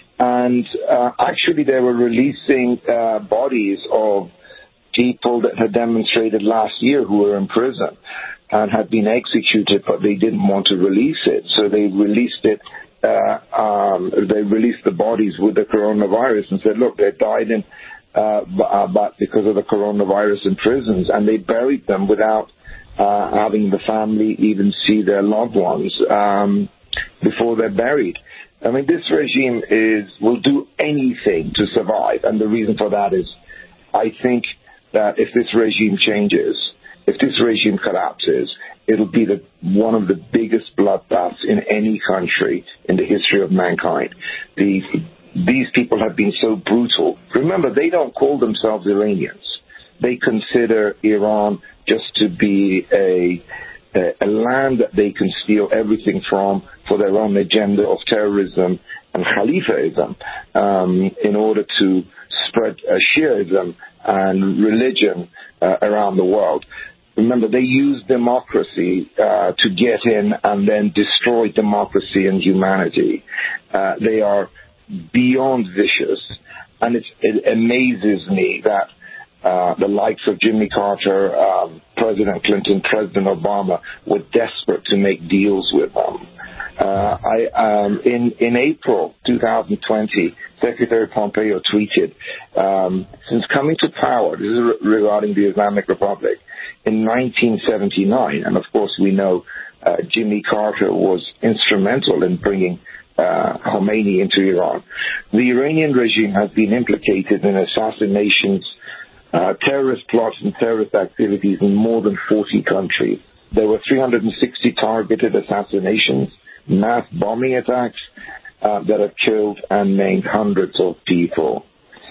and uh, actually they were releasing uh, bodies of people that had demonstrated last year who were in prison and had been executed, but they didn't want to release it. So they released it, uh, um, they released the bodies with the coronavirus and said, look, they died in, uh, but because of the coronavirus in prisons, and they buried them without uh, having the family even see their loved ones um, before they're buried. I mean, this regime is will do anything to survive, and the reason for that is, I think, that if this regime changes, if this regime collapses, it'll be the, one of the biggest bloodbaths in any country in the history of mankind. The, these people have been so brutal. Remember, they don't call themselves Iranians. They consider Iran just to be a, a, a land that they can steal everything from for their own agenda of terrorism and Khalifaism um, in order to spread uh, Shiaism and religion uh, around the world. Remember, they use democracy uh, to get in and then destroy democracy and humanity. Uh, they are beyond vicious, and it's, it amazes me that uh, the likes of Jimmy Carter, um, President Clinton, President Obama were desperate to make deals with them. Uh, I, um, in, in April twenty twenty, Secretary Pompeo tweeted, um, since coming to power, this is re- regarding the Islamic Republic, in nineteen seventy-nine, and of course we know uh, Jimmy Carter was instrumental in bringing uh, Khomeini into Iran. The Iranian regime has been implicated in assassinations, uh, terrorist plots and terrorist activities in more than forty countries. There were three hundred sixty targeted assassinations, mass bombing attacks uh, that have killed and maimed hundreds of people.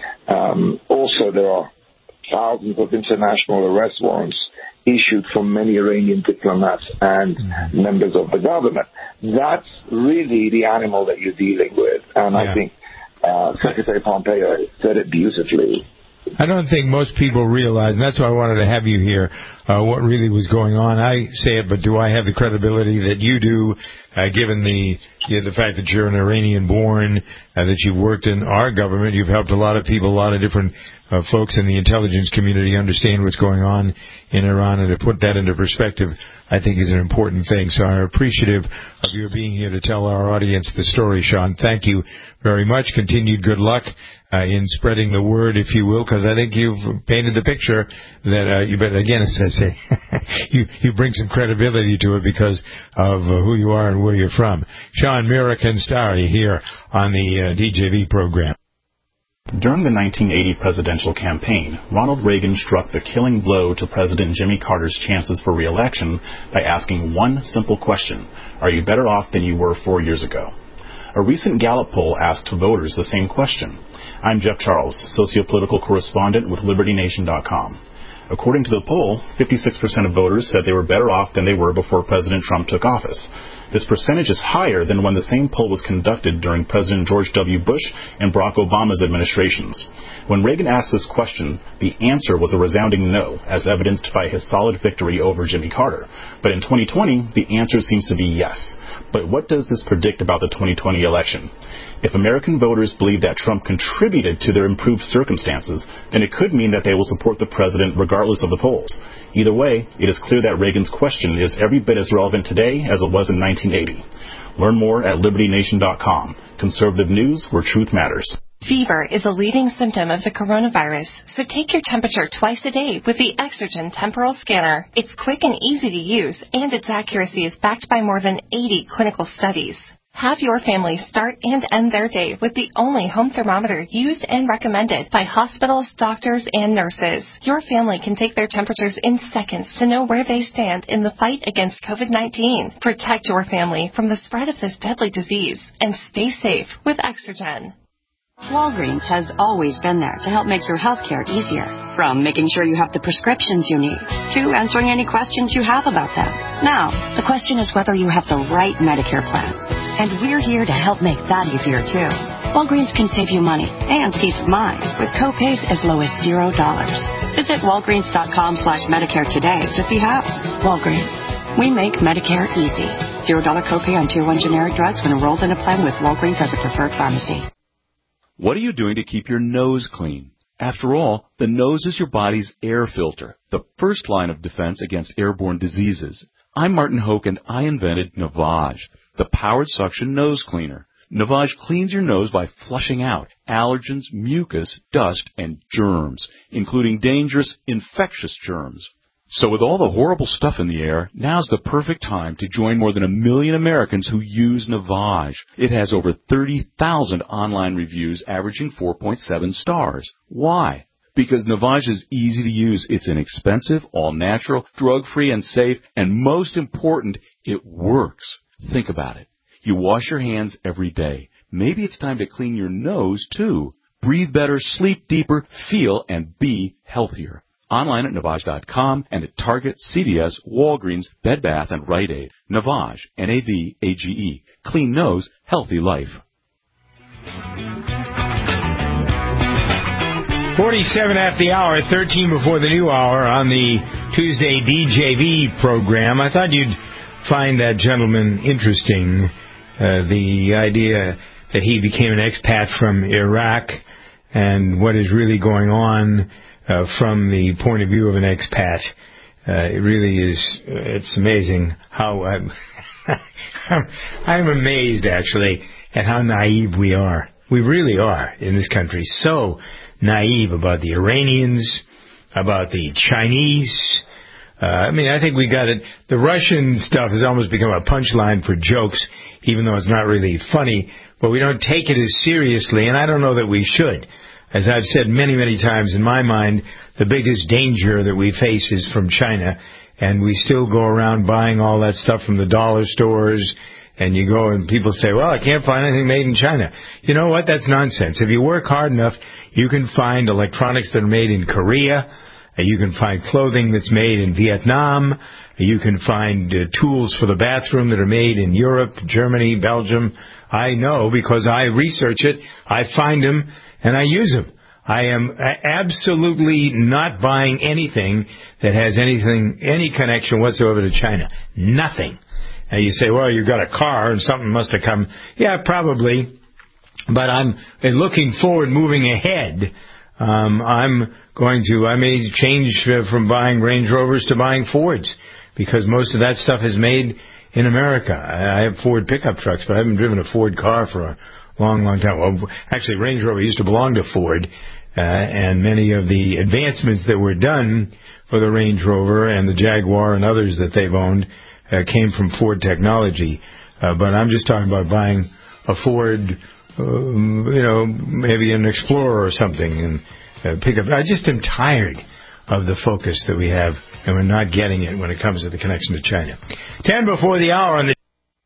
Um, also, there are thousands of international arrest warrants issued from many Iranian diplomats and mm-hmm. members of the government. That's really the animal that you're dealing with. And yeah. I think uh, Secretary Pompeo said it beautifully. I don't think most people realize, and that's why I wanted to have you here, uh, what really was going on. I say it, but do I have the credibility that you do, uh, given the you know, the fact that you're an Iranian-born, uh, that you've worked in our government, you've helped a lot of people, a lot of different uh, folks in the intelligence community understand what's going on in Iran, and to put that into perspective, I think is an important thing. So I'm appreciative of your being here to tell our audience the story, Sean. Thank you very much. Continued good luck Uh, in spreading the word, if you will, because I think you've painted the picture that uh, you. But again, as I say, you you bring some credibility to it because of uh, who you are and where you're from. Sean Mira Kenstari here on the uh, D J V program. During the nineteen eighty presidential campaign, Ronald Reagan struck the killing blow to President Jimmy Carter's chances for re-election by asking one simple question: Are you better off than you were four years ago? A recent Gallup poll asked voters the same question. I'm Jeff Charles, socio-political correspondent with Liberty Nation dot com. According to the poll, fifty-six percent of voters said they were better off than they were before President Trump took office. This percentage is higher than when the same poll was conducted during President George W. Bush and Barack Obama's administrations. When Reagan asked this question, the answer was a resounding no, as evidenced by his solid victory over Jimmy Carter. But in twenty twenty, the answer seems to be yes. But what does this predict about the twenty twenty election? If American voters believe that Trump contributed to their improved circumstances, then it could mean that they will support the president regardless of the polls. Either way, it is clear that Reagan's question is every bit as relevant today as it was in nineteen eighty. Learn more at liberty nation dot com. Conservative news where truth matters. Fever is a leading symptom of the coronavirus, so take your temperature twice a day with the Exergen Temporal Scanner. It's quick and easy to use, and its accuracy is backed by more than eighty clinical studies. Have your family start and end their day with the only home thermometer used and recommended by hospitals, doctors, and nurses. Your family can take their temperatures in seconds to know where they stand in the fight against COVID nineteen. Protect your family from the spread of this deadly disease and stay safe with Exergen. Walgreens has always been there to help make your healthcare easier. From making sure you have the prescriptions you need to answering any questions you have about them. Now, the question is whether you have the right Medicare plan. And we're here to help make that easier, too. Walgreens can save you money and peace of mind with copays as low as zero dollars. Visit walgreens.com slash Medicare today to see how. Walgreens. We make Medicare easy. Zero dollar copay on tier one generic drugs when enrolled in a plan with Walgreens as a preferred pharmacy. What are you doing to keep your nose clean? After all, the nose is your body's air filter, the first line of defense against airborne diseases. I'm Martin Hoke, and I invented Navage, the powered suction nose cleaner. Navage cleans your nose by flushing out allergens, mucus, dust, and germs, including dangerous infectious germs. So with all the horrible stuff in the air, now's the perfect time to join more than a million Americans who use Navage. It has over thirty thousand online reviews averaging four point seven stars. Why? Because Navage is easy to use. It's inexpensive, all-natural, drug-free, and safe, and most important, it works. Think about it. You wash your hands every day. Maybe it's time to clean your nose, too. Breathe better, sleep deeper, feel and be healthier. Online at Navage dot com and at Target, C V S, Walgreens, Bed Bath, and Rite Aid. Navage, N A V A G E. Clean nose, healthy life. forty-seven after the hour, thirteen before the new hour on the Tuesday D J V program. I thought you'd find that gentleman interesting, uh, the idea that he became an expat from Iraq and what is really going on Uh, from the point of view of an expat. Uh, it really is, uh, it's amazing how I'm, I'm, I'm amazed actually at how naive we are. We really are in this country. So naive about the Iranians, about the Chinese. Uh, I mean, I think we got it. The Russian stuff has almost become a punchline for jokes, even though it's not really funny, but we don't take it as seriously, and I don't know that we should. As I've said many, many times, in my mind, the biggest danger that we face is from China, and we still go around buying all that stuff from the dollar stores, and you go and people say, well, I can't find anything made in China. You know what? That's nonsense. If you work hard enough, you can find electronics that are made in Korea, you can find clothing that's made in Vietnam, you can find uh, tools for the bathroom that are made in Europe, Germany, Belgium. I know because I research it, I find them, and I use them. I am absolutely not buying anything that has anything, any connection whatsoever to China. Nothing. And you say, well, you've got a car and something must have come. Yeah, probably. But I'm looking forward, moving ahead. Um, I'm going to, I may change from buying Range Rovers to buying Fords because most of that stuff is made in America. I have Ford pickup trucks, but I haven't driven a Ford car for a long, long time. Well, actually, Range Rover used to belong to Ford, uh, and many of the advancements that were done for the Range Rover and the Jaguar and others that they've owned uh, came from Ford technology. Uh, but I'm just talking about buying a Ford, um, you know, maybe an Explorer or something, and uh, pick up. I just am tired of the focus that we have, and we're not getting it when it comes to the connection to China. Ten before the hour on the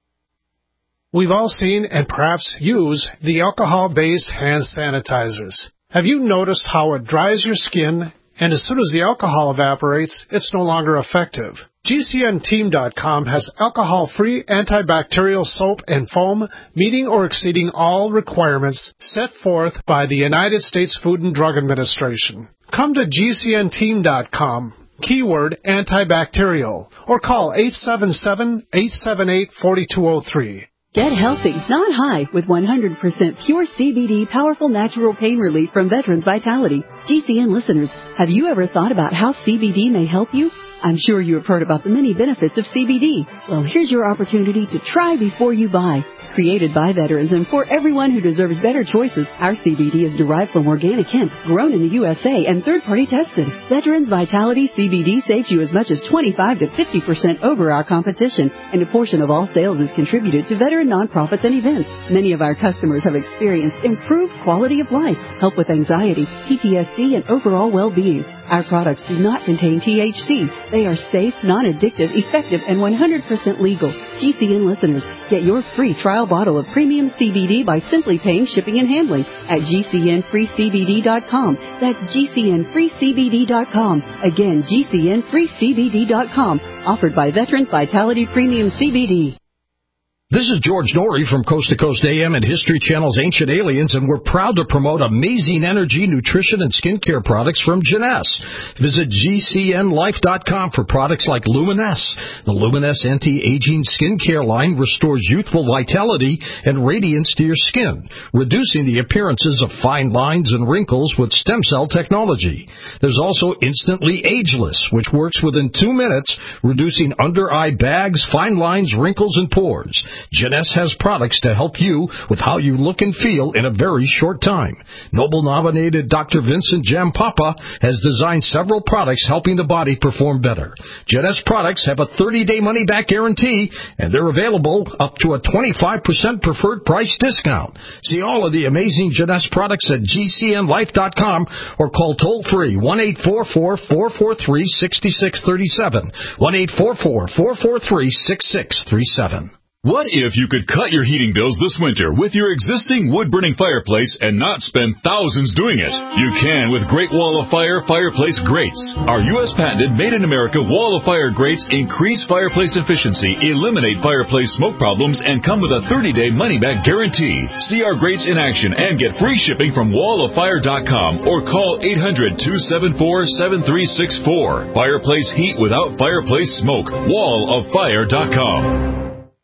We've all seen and perhaps use the alcohol-based hand sanitizers. Have you noticed how it dries your skin, and as soon as the alcohol evaporates, it's no longer effective? G C N team dot com has alcohol-free antibacterial soap and foam meeting or exceeding all requirements set forth by the United States Food and Drug Administration. Come to G C N team dot com, keyword antibacterial, or call eight seven seven, eight seven eight, four two zero three. Get healthy, not high, with one hundred percent pure C B D powerful natural pain relief from Veterans Vitality. G C N listeners, have you ever thought about how C B D may help you? I'm sure you have heard about the many benefits of C B D. Well, here's your opportunity to try before you buy. Created by veterans and for everyone who deserves better choices, our C B D is derived from organic hemp, grown in the U S A and third-party tested. Veterans Vitality C B D saves you as much as twenty-five to fifty percent over our competition, and a portion of all sales is contributed to veteran nonprofits and events. Many of our customers have experienced improved quality of life, help with anxiety, P T S D, and overall well-being. Our products do not contain T H C. They are safe, non-addictive, effective, and one hundred percent legal. G C N listeners, get your free trial bottle of premium C B D by simply paying shipping and handling at G C N free C B D dot com. That's G C N free C B D dot com. Again, G C N free C B D dot com. Offered by Veterans Vitality Premium C B D. This is George Norrie from Coast to Coast A M and History Channel's Ancient Aliens, and we're proud to promote amazing energy, nutrition, and skincare products from Jeunesse. Visit G C N life dot com for products like Luminesse. The Luminesse anti-aging skincare line restores youthful vitality and radiance to your skin, reducing the appearances of fine lines and wrinkles with stem cell technology. There's also Instantly Ageless, which works within two minutes, reducing under-eye bags, fine lines, wrinkles, and pores. Jeunesse has products to help you with how you look and feel in a very short time. Nobel-nominated Doctor Vincent Jampapa has designed several products helping the body perform better. Jeunesse products have a thirty-day money-back guarantee, and they're available up to a twenty-five percent preferred price discount. See all of the amazing Jeunesse products at G C N life dot com or call toll-free one eight four four, four four three, six six three seven, one eight four four, four four three, six six three seven. What if you could cut your heating bills this winter with your existing wood-burning fireplace and not spend thousands doing it? You can with Great Wall of Fire fireplace grates. Our U S patented made-in-America Wall of Fire grates increase fireplace efficiency, eliminate fireplace smoke problems, and come with a thirty-day money-back guarantee. See our grates in action and get free shipping from wall of fire dot com or call eight hundred, two seven four, seven three six four. Fireplace heat without fireplace smoke. wall of fire dot com.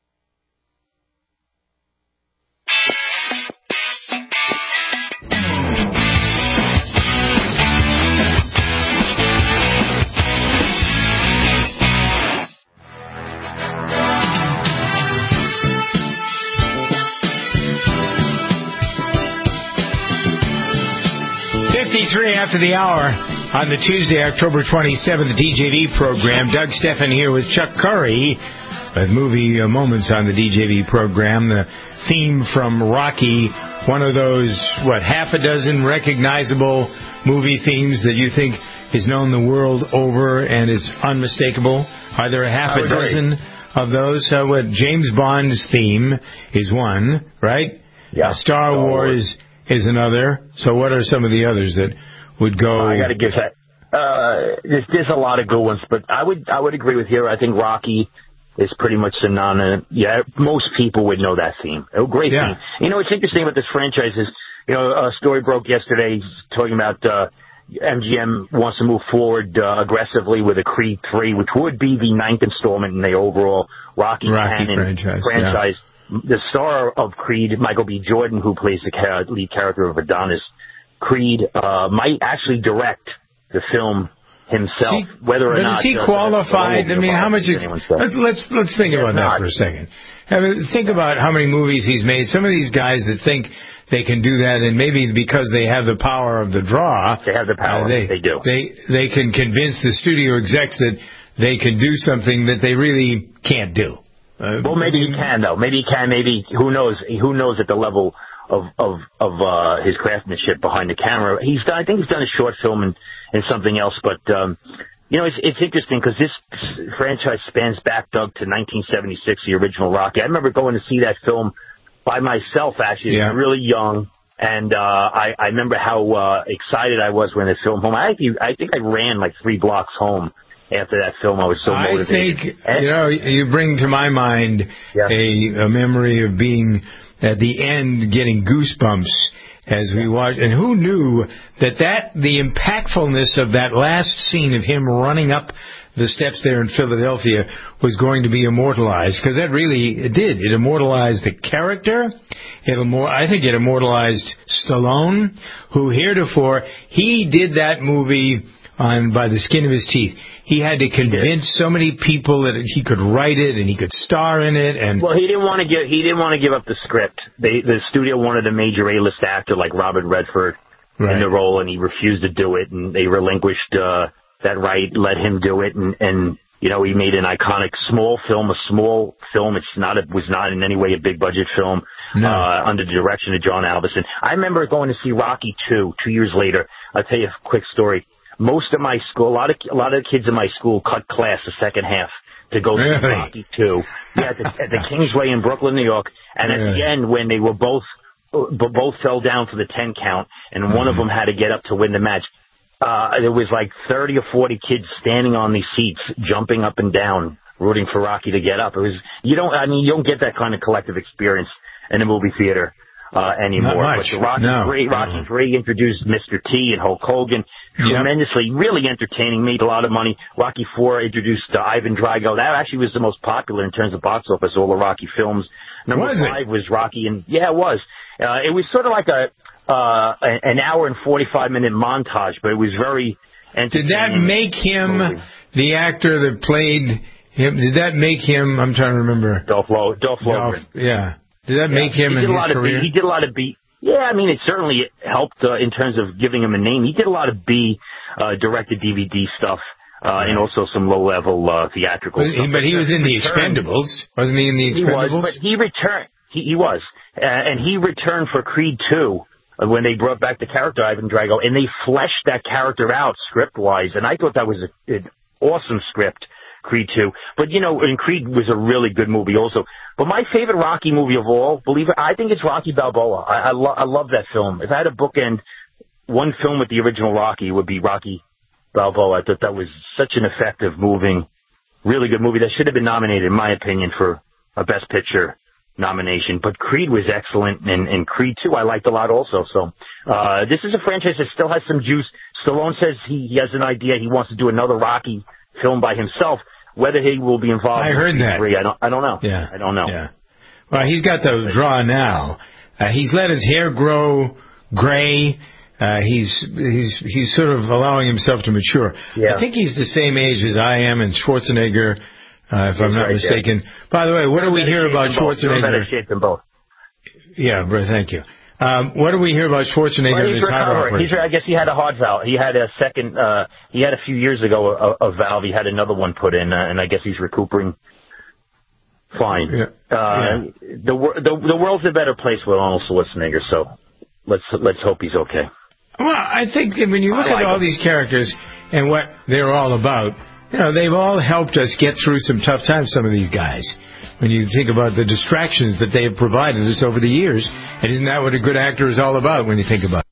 fifty-three after the hour on the Tuesday, October twenty-seventh, the D J V program. Doug Stephan here with Chuck Curry with Movie Moments on the D J V program. The theme from Rocky, one of those, what, half a dozen recognizable movie themes that you think is known the world over and is unmistakable. Are there a half a dozen of those? Uh, what, James Bond's theme is one, right? Yeah. Uh, Star Wars is another. So what are some of the others that would go? I got to give that. Uh, there's, there's a lot of good ones, but I would I would agree with you. I think Rocky is pretty much synonym. Yeah, most people would know that theme. A great yeah. theme. You know, what's interesting about this franchise is, you know, a story broke yesterday talking about uh, M G M wants to move forward uh, aggressively with a Creed three, which would be the ninth installment in the overall Rocky, Rocky canon franchise. franchise. Yeah. The star of Creed, Michael B. Jordan, who plays the char- lead character of Adonis Creed, uh, might actually direct the film himself. See, whether or but not is he uh, qualified? I mean, how much? Ex- let's, let's let's think about that for a second. I mean, think about how many movies he's made. Some of these guys that think they can do that, and maybe because they have the power of the draw, they have the power. Uh, they, they do. They they can convince the studio execs that they can do something that they really can't do. Uh, well, maybe he can though. Maybe he can. Maybe who knows? Who knows at the level of of of uh, his craftsmanship behind the camera? He's done. I think he's done a short film and, and something else. But um, you know, it's it's interesting because this franchise spans back, Doug, to nineteen seventy-six, the original Rocky. I remember going to see that film by myself. Actually, yeah. I was really young, and uh, I I remember how uh, excited I was when I film home. I I think I ran like three blocks home. After that film, I was so motivated. I think, you know, you bring to my mind yeah. a, a memory of being at the end getting goosebumps as we watched. And who knew that, that the impactfulness of that last scene of him running up the steps there in Philadelphia was going to be immortalized? Because that really it did. It immortalized the character. It immor- I think it immortalized Stallone, who heretofore, he did that movie on by the skin of his teeth. He had to convince so many people that he could write it and he could star in it. And well, he didn't want to give he didn't want to give up the script. They, the studio wanted a major A-list actor like Robert Redford right. in the role, and he refused to do it. And they relinquished uh, that right, let him do it, and, and you know he made an iconic small film, a small film. It's not a, was not in any way a big budget film no. uh, under the direction of John Avildsen. I remember going to see Rocky two two years later. I'll tell you a quick story. Most of my school, a lot of a lot of kids in my school cut class the second half to go really? see Rocky two. Yeah, at the, at the Kingsway in Brooklyn, New York. And at really? the end, when they were both both fell down for the ten count, and mm-hmm. one of them had to get up to win the match. Uh, there was like thirty or forty kids standing on these seats, jumping up and down, rooting for Rocky to get up. It was you don't I mean you don't get that kind of collective experience in a movie theater uh, anymore. Not much. But the Rocky no. three, Rocky no. three introduced Mister T and Hulk Hogan. Tremendously, yep. really entertaining, made a lot of money. Rocky four introduced uh, Ivan Drago. That actually was the most popular in terms of box office, all the Rocky films. Number was five it? was Rocky, and yeah, it was. Uh, it was sort of like a uh, an hour and forty-five minute montage, but it was very entertaining. Did that make him movie. the actor that played him? Did that make him? I'm trying to remember. Dolph Lo- Dolph Lundgren. Dolph, yeah. Did that yeah. make him he in did a his lot career? Of B, he did a lot of B. Yeah, I mean, it certainly helped uh, in terms of giving him a name. He did a lot of B uh, directed D V D stuff. Uh, and also some low-level uh, theatrical but, stuff. But he was in the Expendables, wasn't he? In the Expendables, he was, but he returned. He, he was, uh, and he returned for Creed two uh, when they brought back the character Ivan Drago, and they fleshed that character out script-wise. And I thought that was a, an awesome script, Creed two. But you know, and Creed was a really good movie also. But my favorite Rocky movie of all, believe it, I think it's Rocky Balboa. I, I, lo- I love that film. If I had a bookend one film with the original Rocky, it would be Rocky Balboa. I thought that was such an effective, moving, really good movie that should have been nominated, in my opinion, for a Best Picture nomination. But Creed was excellent, and, and Creed two I liked a lot also. So uh, this is a franchise that still has some juice. Stallone says he, he has an idea. He wants to do another Rocky film by himself. Whether he will be involved I in heard that. three, I don't, I don't know. Yeah. I don't know. Yeah. Well, he's got the draw now. Uh, he's let his hair grow gray. Uh, he's he's he's sort of allowing himself to mature. Yeah. I think he's the same age as I am and Schwarzenegger, uh, if I'm not right, mistaken. yeah. By the way, what do we hear about Schwarzenegger? Better Schwarzenegger? shape than both. Yeah, bro, thank you. Um, what do we hear about Schwarzenegger Well, and he's his heart recovering. operation? He's, I guess he had a heart valve. He had a second. Uh, he had a few years ago a, a valve. He had another one put in, uh, and I guess he's recuperating fine. Yeah. Uh, yeah. the, the the world's a better place with Arnold Schwarzenegger. So let's let's hope he's okay. Well, I think that when you look I like at all him. these characters and what they're all about, you know, they've all helped us get through some tough times, some of these guys. When you think about the distractions that they have provided us over the years, and isn't that what a good actor is all about when you think about it?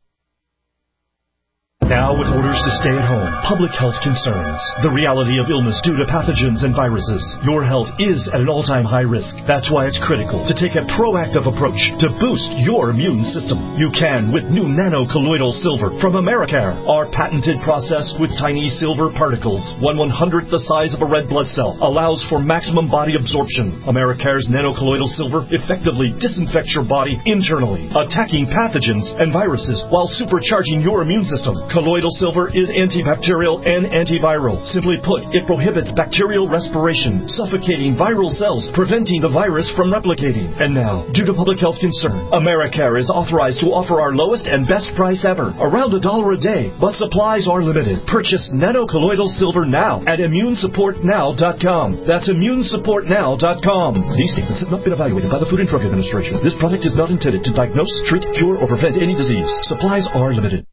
Now with orders to stay at home, public health concerns, the reality of illness due to pathogens and viruses, your health is at an all-time high risk. That's why it's critical to take a proactive approach to boost your immune system. You can with new nano-colloidal silver from Americare. Our patented process with tiny silver particles, one one-hundredth the size of a red blood cell, allows for maximum body absorption. Americare's nano-colloidal silver effectively disinfects your body internally, attacking pathogens and viruses while supercharging your immune system. Colloidal silver is antibacterial and antiviral. Simply put, it prohibits bacterial respiration, suffocating viral cells, preventing the virus from replicating. And now, due to public health concern, Americare is authorized to offer our lowest and best price ever, around a dollar a day, but supplies are limited. Purchase nano-colloidal silver now at immune support now dot com. That's immune support now dot com. These statements have not been evaluated by the Food and Drug Administration. This product is not intended to diagnose, treat, cure, or prevent any disease. Supplies are limited.